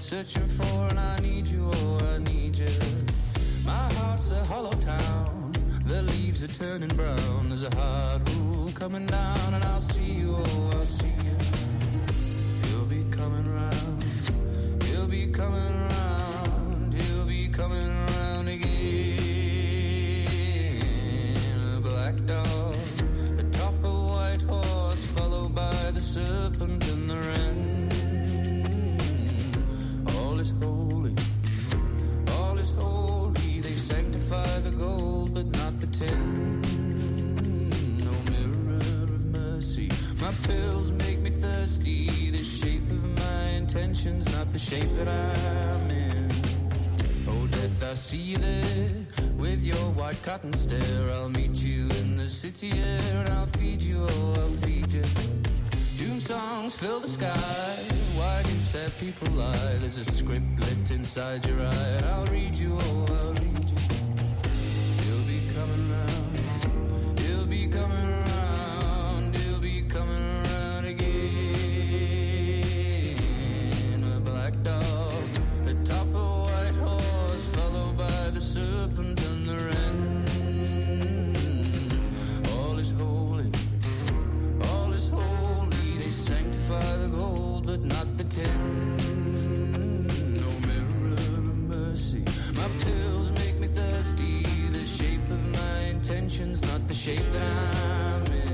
searching for, and I need you, oh I need you. My heart's a hollow town, the leaves are turning brown. There's a hard rule coming down, and I'll see you, oh I'll see you. You'll be coming round, you'll be coming round, you'll be coming round again. A black dog atop a white horse, followed by the serpent and the wren. All is holy, all is holy. They sanctify the gold but not the tin. No mirror of mercy, my pills make me thirsty. The shape of my intentions, not the shape that I'm in. Oh death, I see you there with your white cotton stare. I'll meet you in the city air, and I'll feed you, oh I'll feed you. Doom songs fill the sky. Why do sad people lie? There's a script lit inside your eye, and I'll read you, oh I'll read you. You'll be coming round, you'll be coming round, you'll be coming round again. A black dog atop a white horse, followed by the serpent and the wren. All is holy, all is holy. They sanctify the gold but not the tin. No mirror of mercy, my pills make me thirsty. The shape of my intentions, not the shape that I'm in.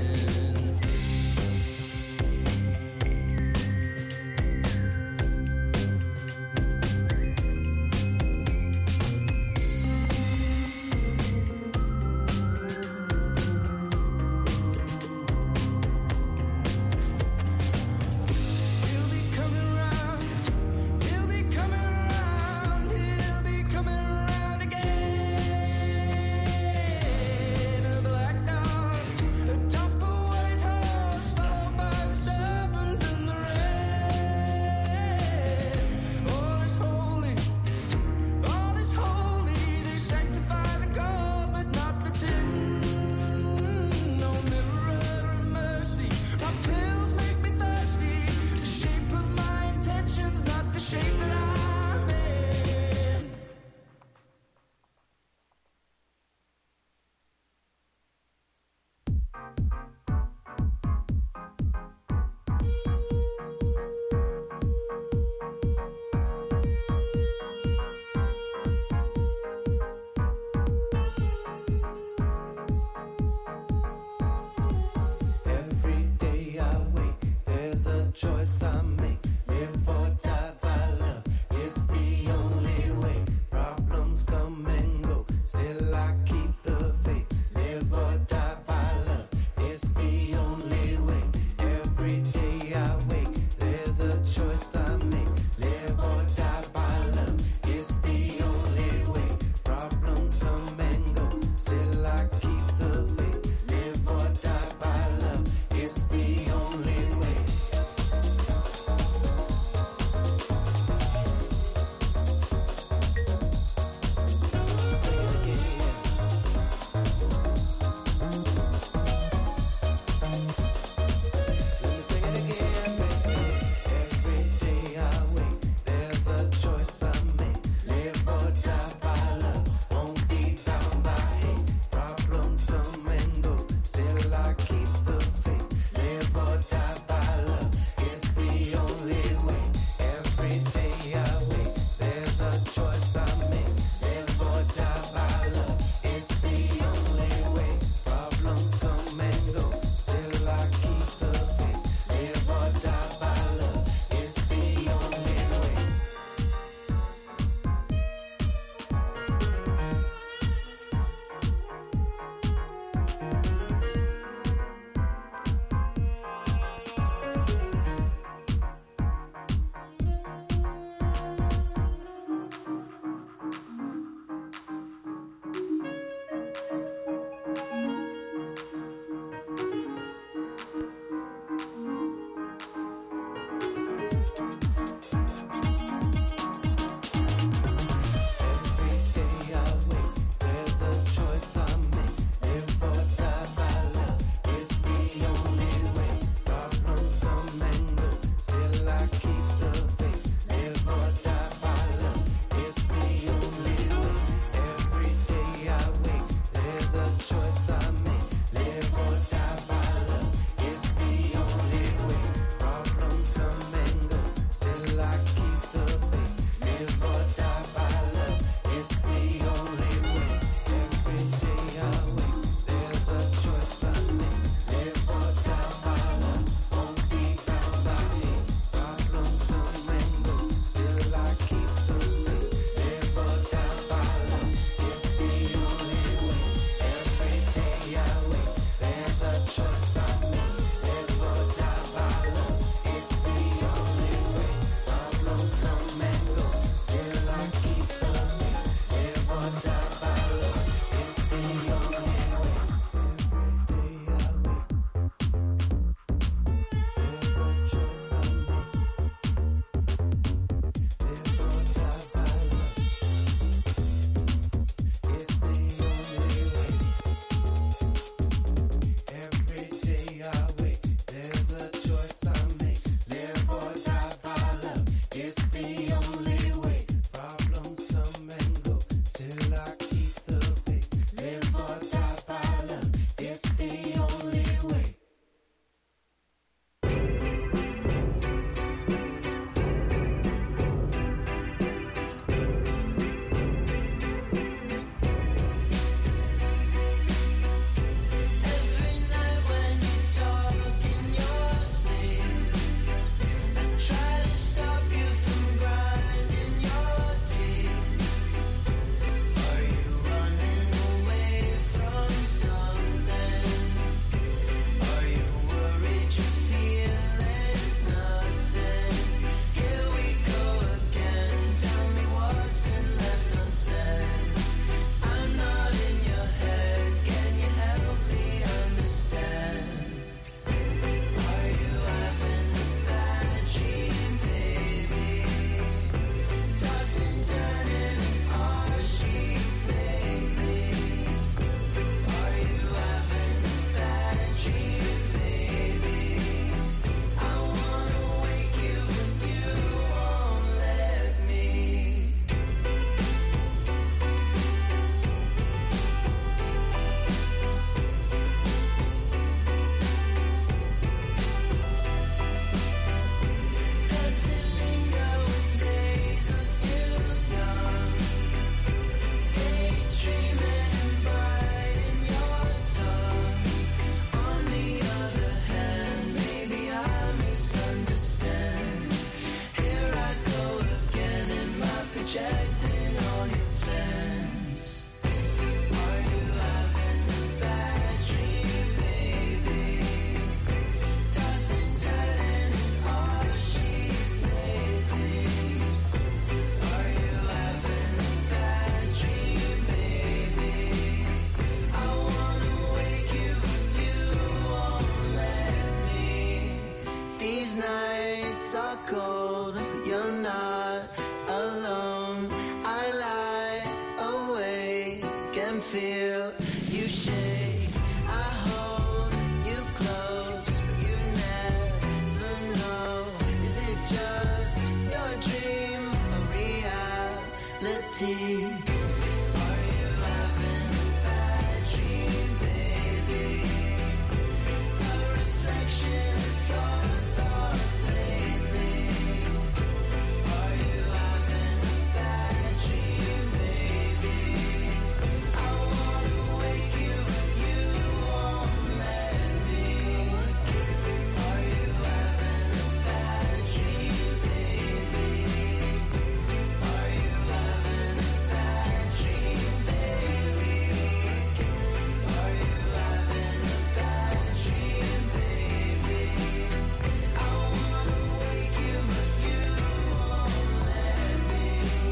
rejecting all your plans. Are you having a bad dream, baby? Tossing, turning all sheets lately. Are you having a bad dream, baby? I wanna wake you, but you won't let me. These nights are cold, you're not alone. I lie awake and feel you shake. I hold you close, but you never know. Is it just your dream or reality? Are you having a bad dream, baby? A reflection of your thoughts lately. Are you having a bad dream, baby? I wanna wake you, but you won't let me. Are you having a bad dream, baby? Are you having a bad dream, baby? Are you having a bad dream, baby? I wanna wake you, but you won't let me.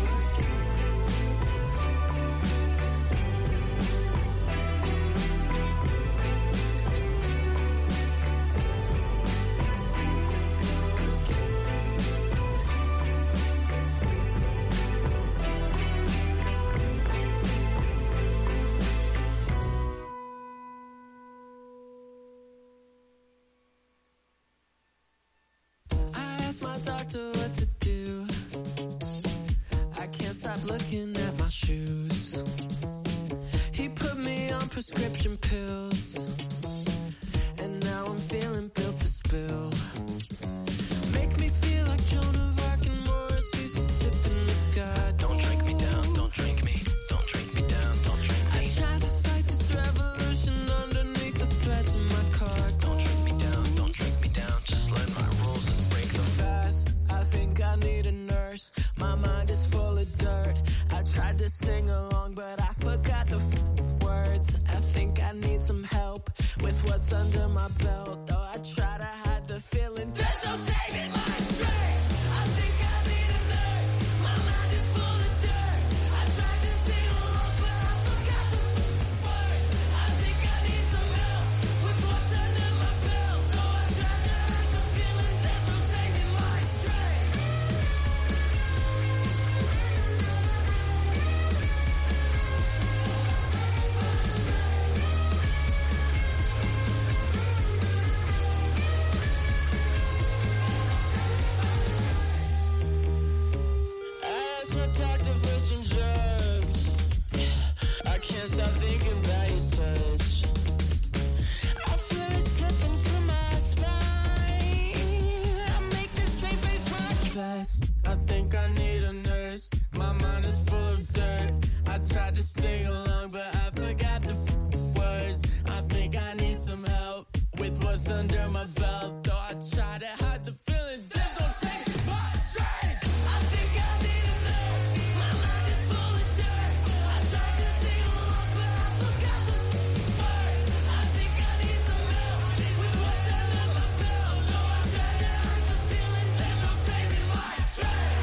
I asked my doctor what to do. I can't stop looking at my shoes. He put me on prescription pills, and now I'm feeling built to spill. Make me feel like Joan of Arc and Morrissey sipping the sky. Don't drink me down, don't drink me, don't drink me down, don't drink me. I try to fight this revolution underneath the threats of my car. Don't drink me down, just learn my rules and break them fast. I think I need a nurse, my mind is full of dirt. I tried to sing along, but I forgot the words. I think I need some help with what's under my belt. Though I try to hide the feeling, there's no taming my strength. I think I need a nurse, my mind is full of dirt. I tried to sing along, but I forgot the words. I think I need some help with what's under my belt. Though I try to hide the feeling, there's no taming my strength. I asked my doctor for some drugs. I can't stop thinking about your touch. I feel it slipping to my spine. I make the same face rock fast. I think I need a nurse. My mind is full of dirt. I tried to sing along, but I forgot the words. I think I need some help with what's under my belt. Though I try to hide the feeling, there's no taking my strength. I think I need a nurse. My mind is full of dirt. I tried to sing along, but I forgot the words. I think I need some help with what's under my belt. Though I try to hide the feeling, there's no taking my strength.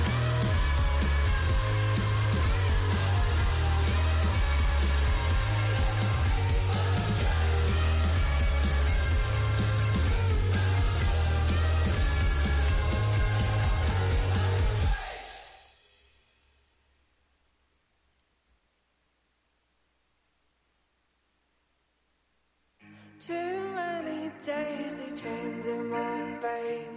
Too many daisy chains in my vein.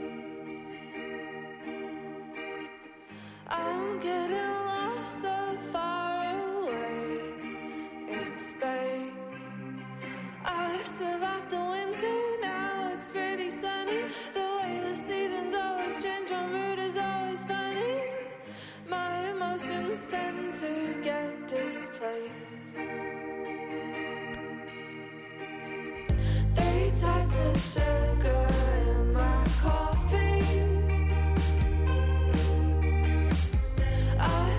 I'm getting lost so far away in space. I survived the winter, now it's pretty sunny. The way the seasons always change, my mood is always funny. My emotions tend to get displaced. Types of sugar in my coffee. I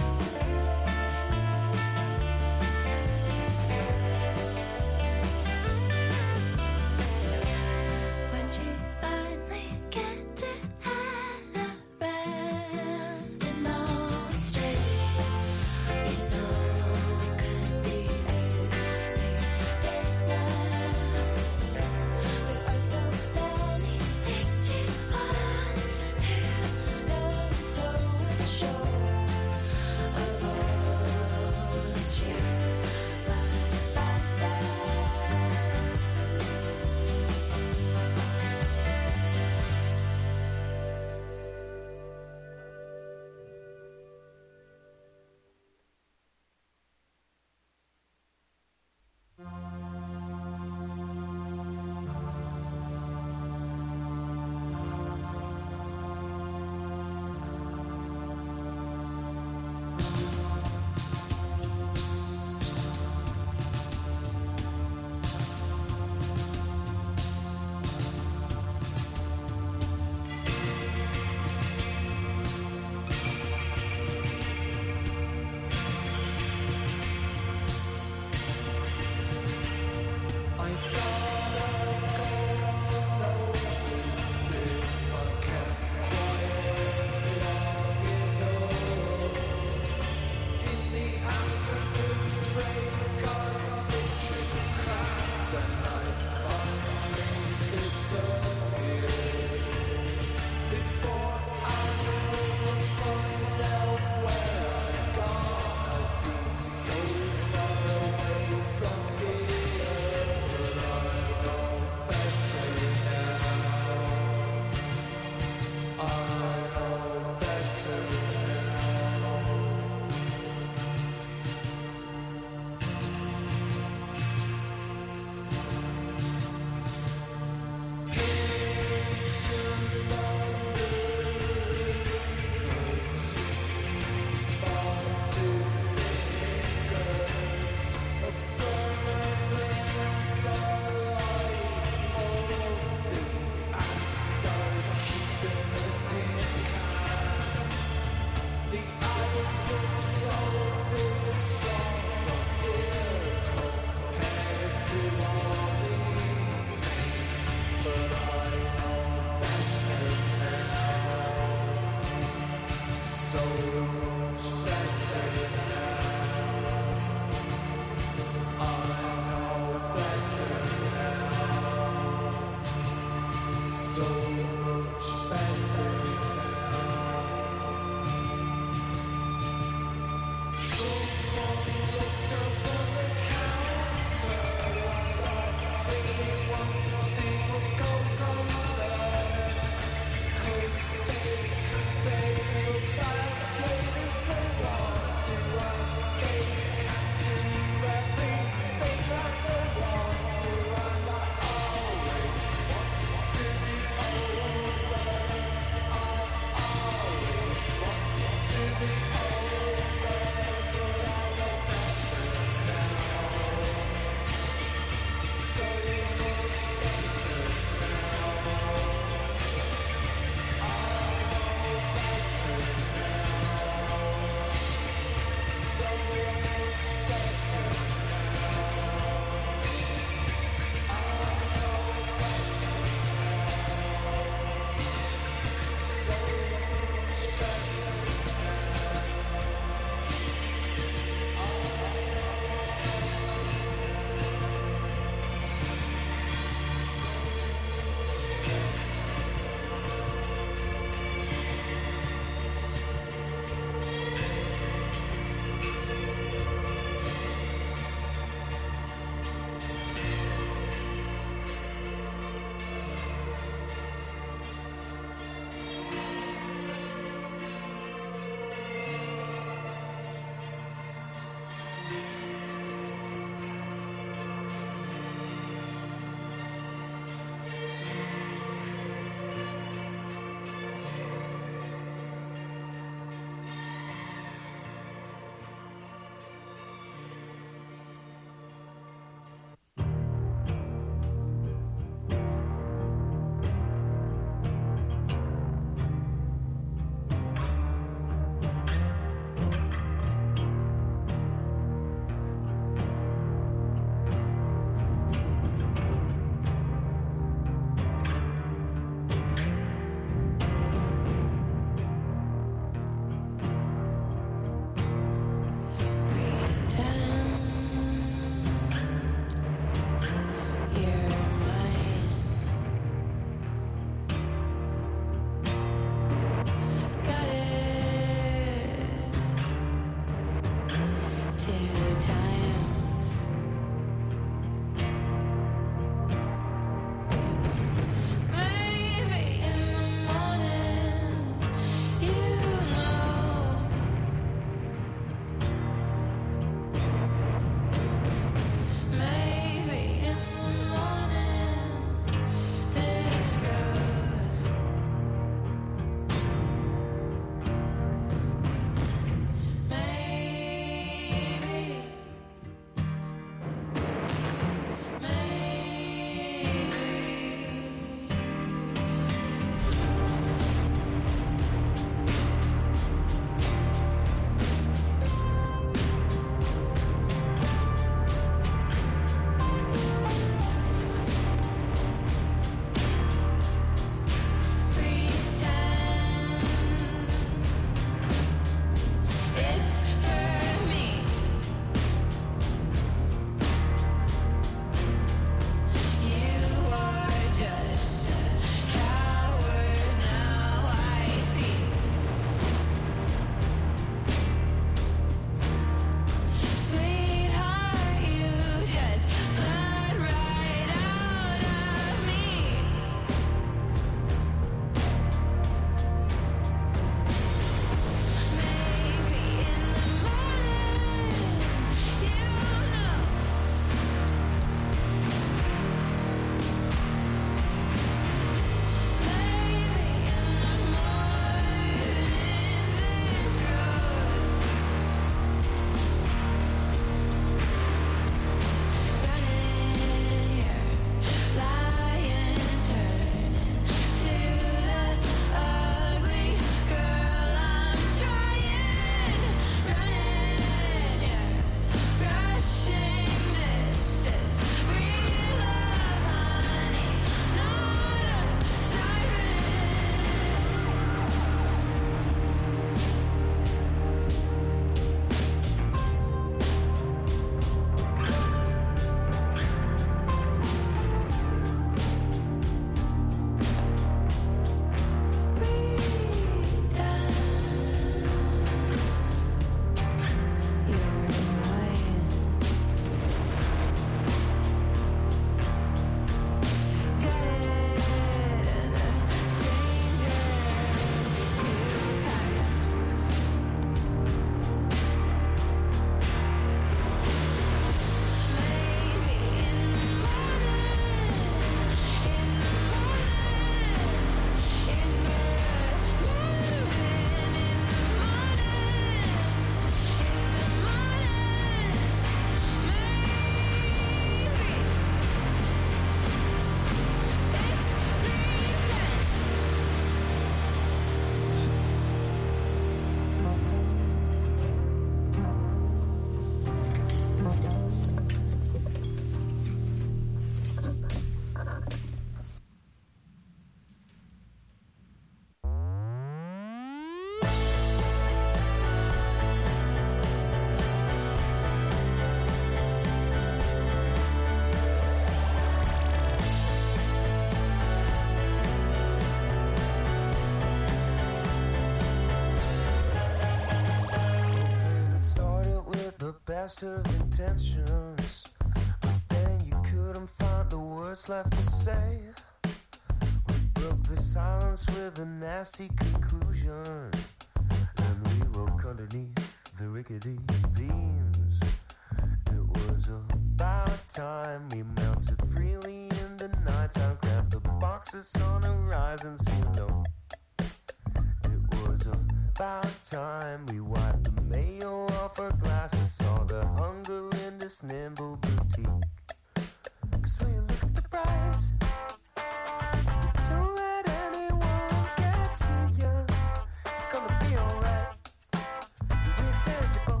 best of intentions, but then you couldn't find the words left to say. We broke the silence with a nasty conclusion, and we woke underneath the rickety beams. It was about time we melted freely in the nighttime, grabbed the boxes on horizons, you know. It was about time we wiped the mayo off our glasses, saw the hunger in this nimble boutique. 'Cause when you look at the price, don't let anyone get to you. It's gonna be alright. You're intangible.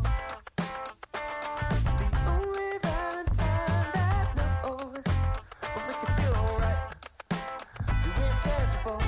The only Valentine that knows will make you feel alright. You're intangible.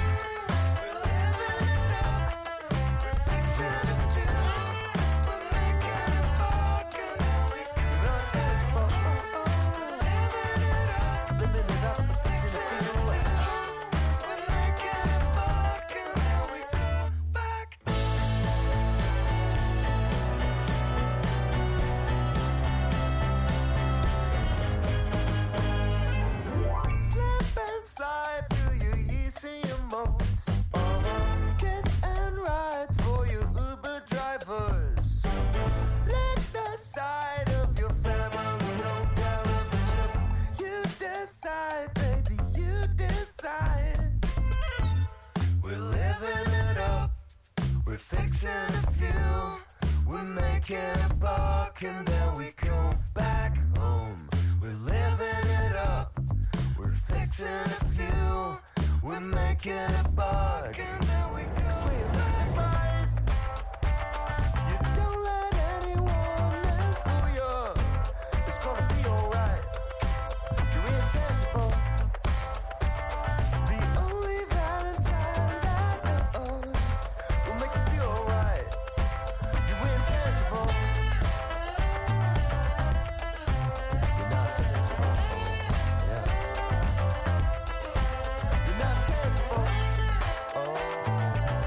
Slide through your ECM modes. Kiss and ride for your Uber drivers. Let the side of your family on television. You decide, baby, you decide. We're living it up. We're fixing a few. We're making a buck and then we go back home. We're living it up. We're fixing a few, we're making a buck, and then we go. 'Cause when you look at the price, you don't let anyone in for you. It's gonna be alright. You're intangible. The only Valentine that knows will make you feel alright. You're intangible. You're not tangible. Yeah. You're not tangible. Oh.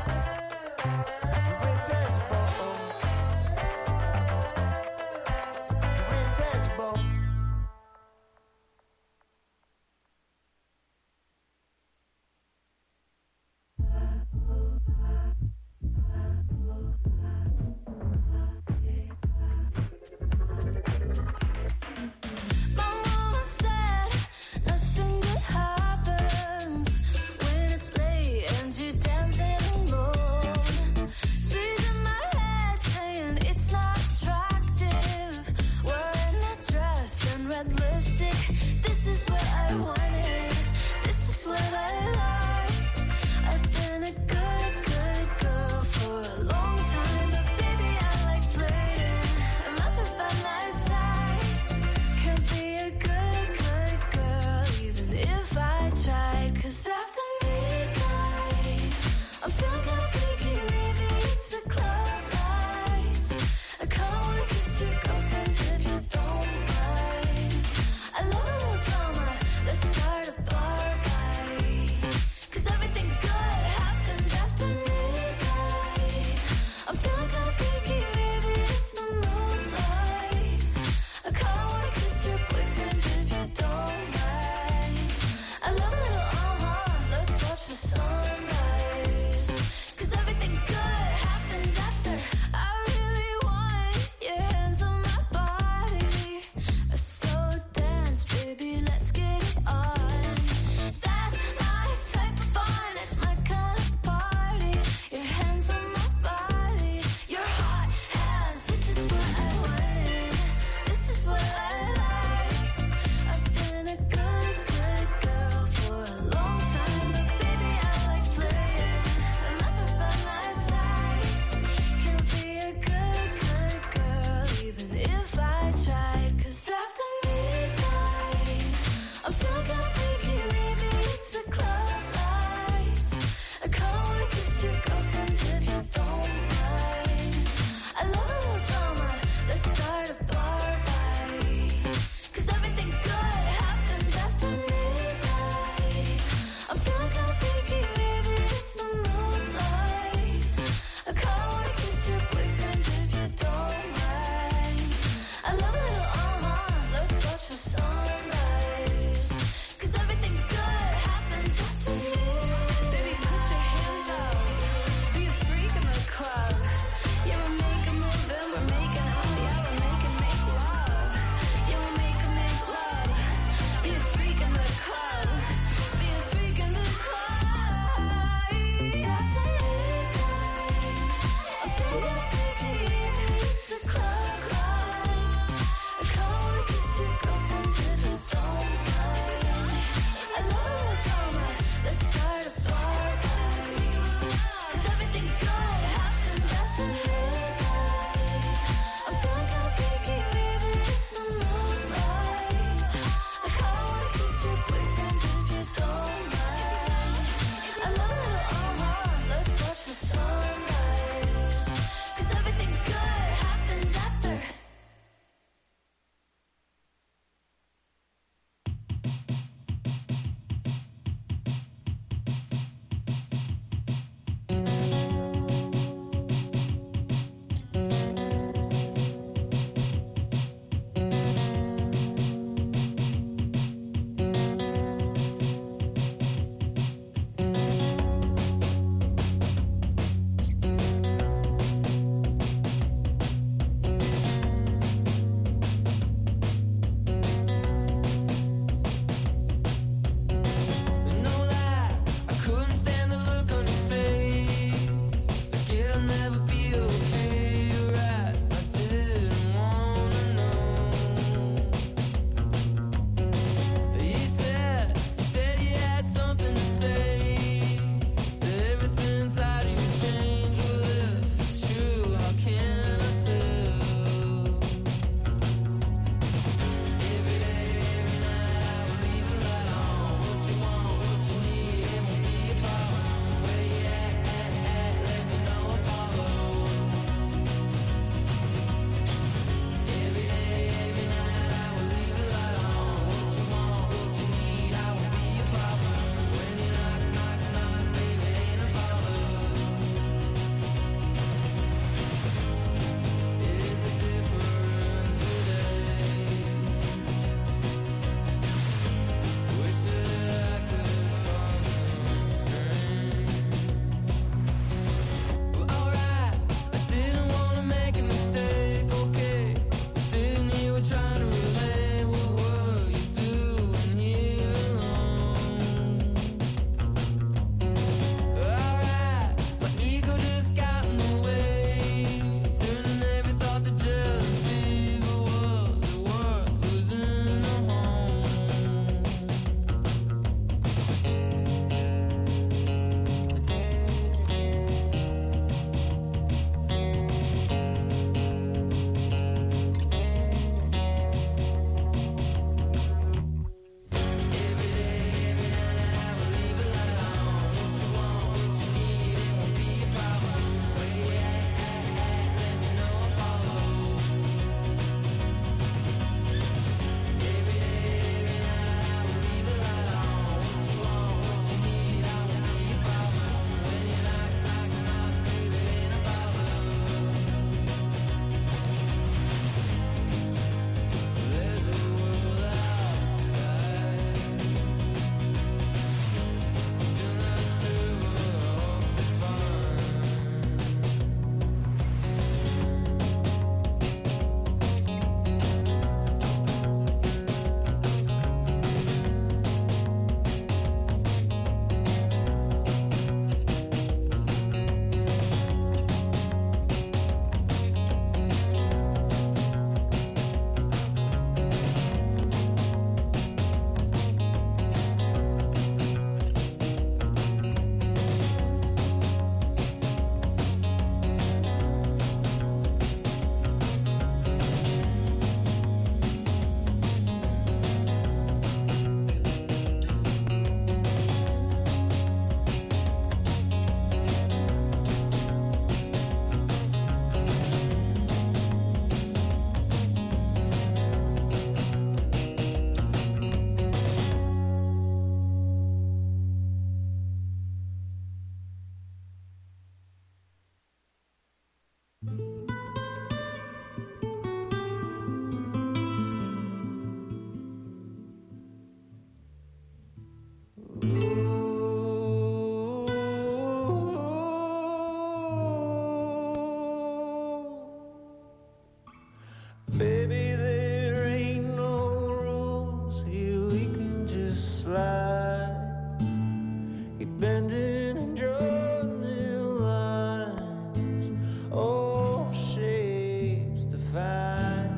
find.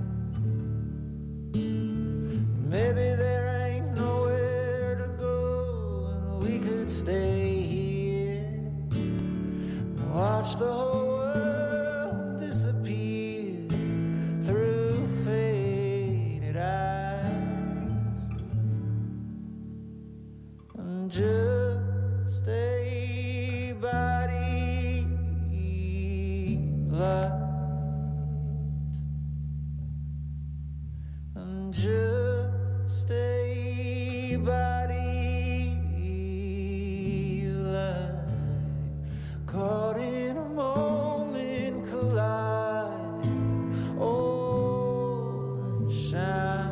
Maybe there ain't nowhere to go, and we could stay here and watch the whole world disappear through faded eyes, and just a body light, and just a body light, caught in a moment collide, oh, and shine.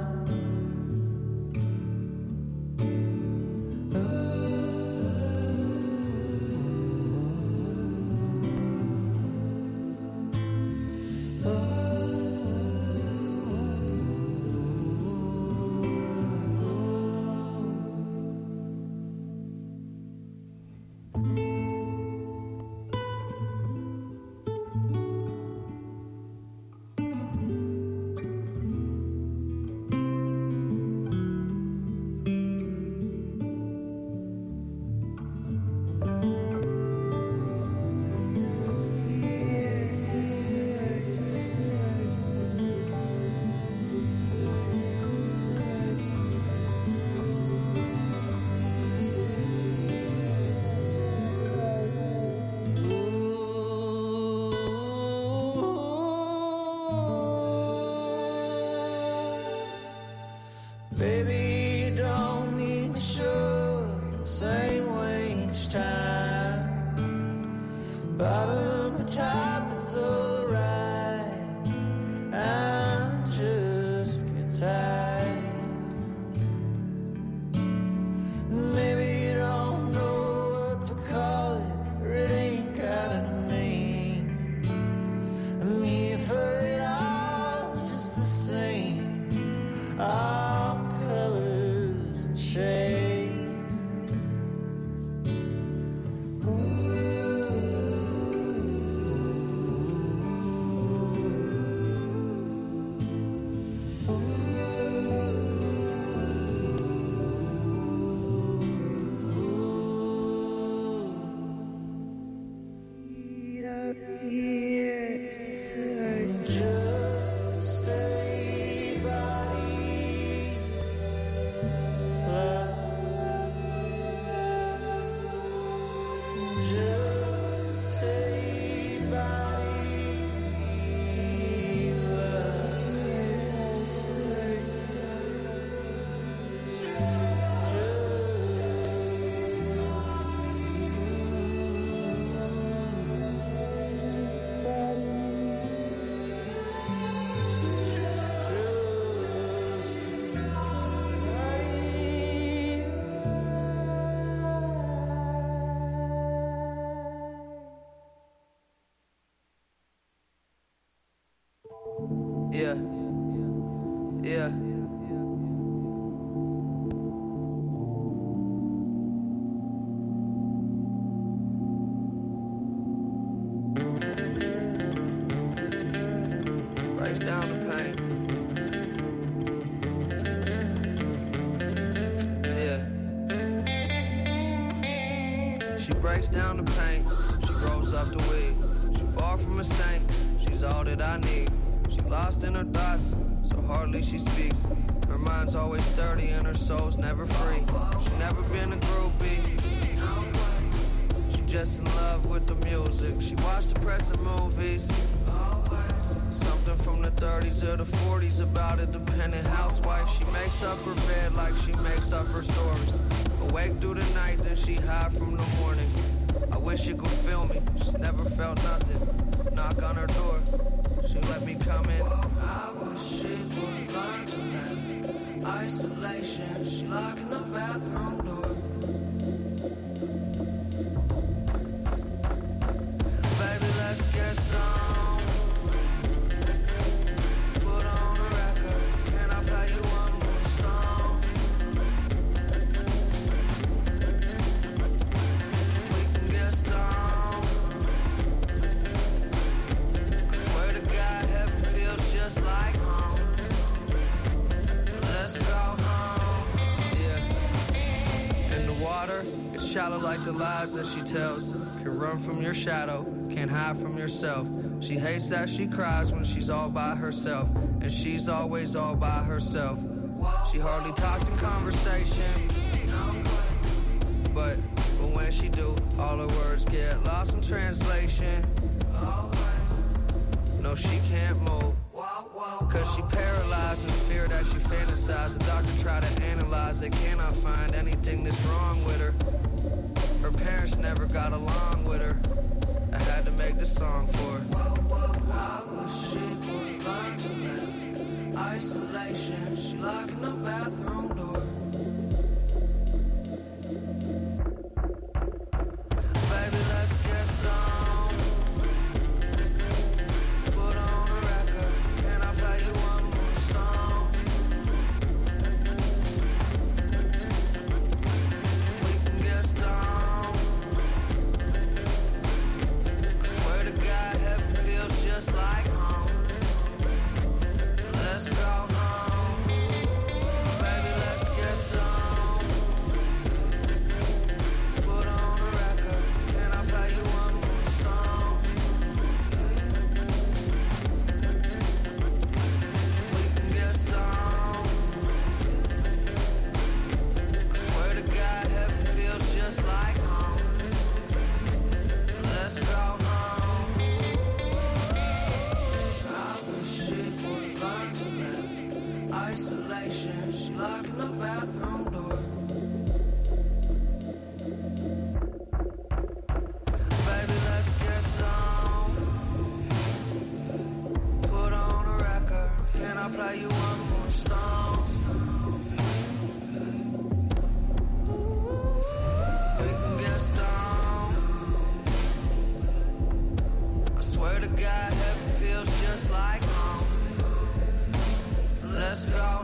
Baby, you don't need to show the same way each time. Bottom to top, it's alright. I'm just get tired. Maybe you don't know what to call it, or it ain't got a name. I'm here for it all, it's just the same. All colors and shades. Just a body fly. Just a body Yeah. Yeah. Breaks down the pain. Yeah. She breaks down the pain. She rolls up the weed. She far from a saint. She's all that I need. She lost in her thoughts, so hardly she speaks. Her mind's always dirty and her soul's never free. She never been a groupie. She just in love with the music. She watched depressing movies. Something from the 30s or the 40s about a dependent housewife. She makes up her bed like she makes up her stories. Awake through the night, then she high from the morning. I wish you could feel me. She never felt nothing. Knock on her door. She let me come in. I wish she would learn to live. Isolation. She locking the bathroom door. Baby, let's get stoned. Put on a record. Can I play you one more song? We can get stoned. I swear to shallow like the lies that she tells. Can run from your shadow, can't hide from yourself. She hates that she cries when she's all by herself, and she's always all by herself. She hardly talks in conversation, but when she do, all her words get lost in translation. No, she can't move, cause she paralyzed in fear that she fantasized. The doctor tried to analyze, they cannot find anything that's wrong with her. Her parents never got along with her. I had to make this song for her. I wish she would learn to live isolation. She locking the bathroom door. Baby, let's get stoned. Put on a record. Can I play you one more song? We can get stoned. I swear to God, heaven feels just like home. Let's go home. Baby, let's get stoned. Put on a record. Can I play you one more song? We can get stoned. I swear to God, heaven feels just like home. Let's go home. I wish she would learn to live isolation. She locking the bathroom door. Baby, let's get stoned. Put on a record. Can I play you one more song? We can get stoned. I swear to God, heaven feels just like home. Let's go home.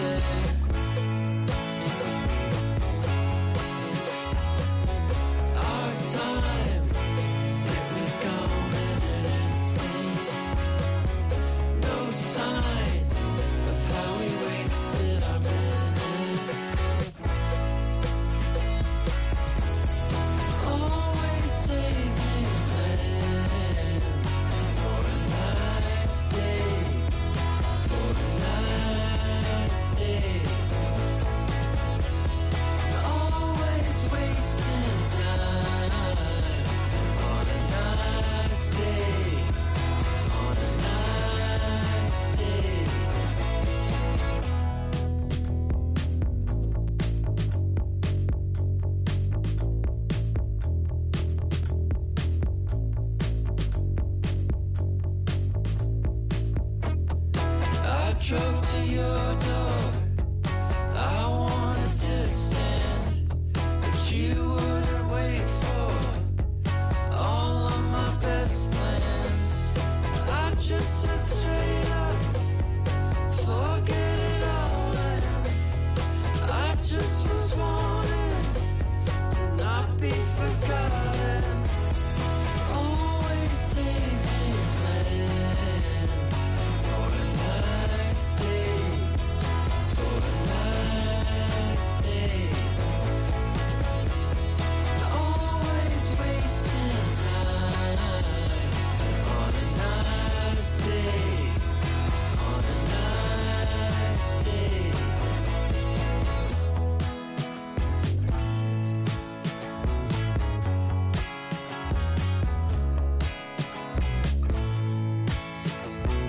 there. Our time, it was gone in an instant. No sign of how we wasted our minutes. Always saving plans for a nice day, for a nice day. Always wasting time on a nice day, on a nice day. I drove to your door.